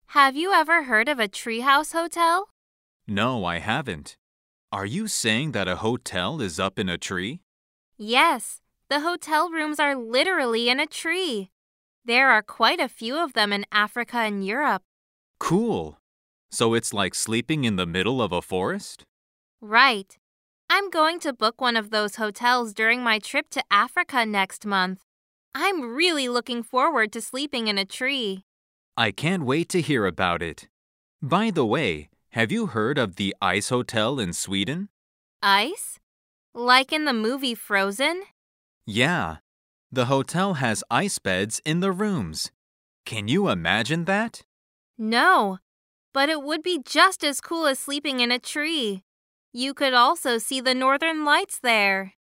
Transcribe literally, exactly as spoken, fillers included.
Have you ever heard of a treehouse hotel? No, I haven't. Are you saying that a hotel is up in a tree? Yes, the hotel rooms are literally in a tree. There are quite a few of them in Africa and Europe. Cool. So it's like sleeping in the middle of a forest? Right. I'm going to book one of those hotels during my trip to Africa next month. I'm really looking forward to sleeping in a tree. I can't wait to hear about it. By the way, have you heard of the Ice Hotel in Sweden? Ice? Like in the movie Frozen? Yeah. The hotel has ice beds in the rooms. Can you imagine that? No, but it would be just as cool as sleeping in a tree. You could also see the northern lights there.